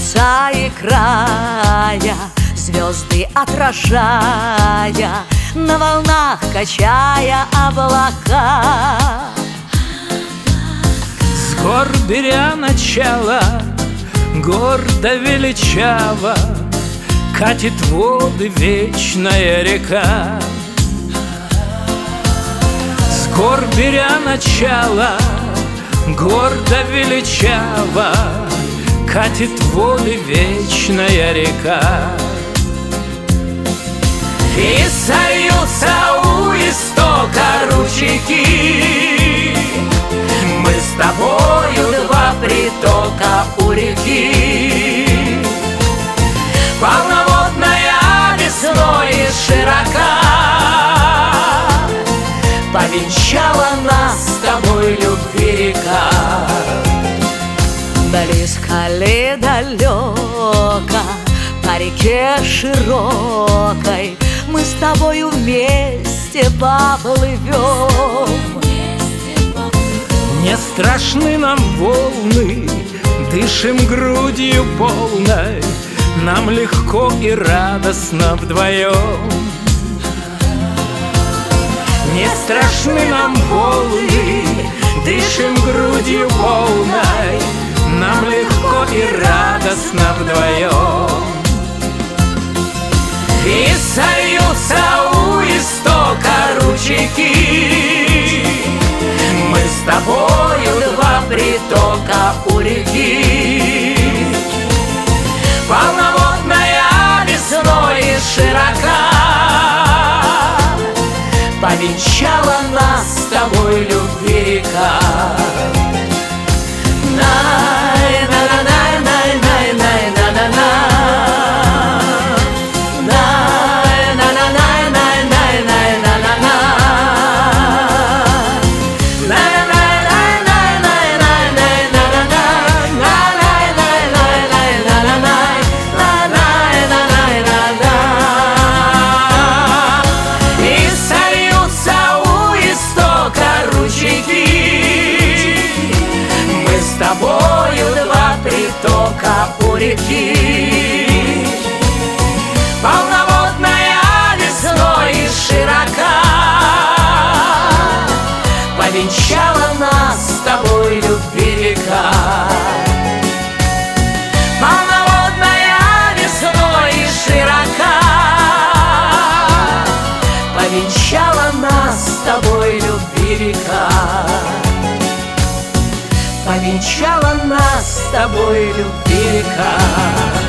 конца и края, звезды отражая, на волнах качая облака. С гор беря начало, гордо величаво катит воды вечная река. С гор беря начало, гордо величаво катит воды вечная река. И сольются у истока ручейки, мы с тобою два притока у реки. Полноводная весной и широка повенчала нас с тобой любви река. Близко ли далеко, по реке широкой мы с тобою вместе поплывем. Не страшны нам волны, дышим грудью полной, нам легко и радостно вдвоем. Не страшны нам волны, дышим грудью полной, нам легко и радостно вдвоем. И сольются у истока ручейки, мы с тобою два притока у реки. Полноводная весной и широка повенчала нас с тобой любви река. С тобою два притока у реки. Полноводная весной и широка повенчала нас с тобой любви река. Полноводная весной и широка повенчала нас с тобой любви река. Повенчала нас с тобой любви река.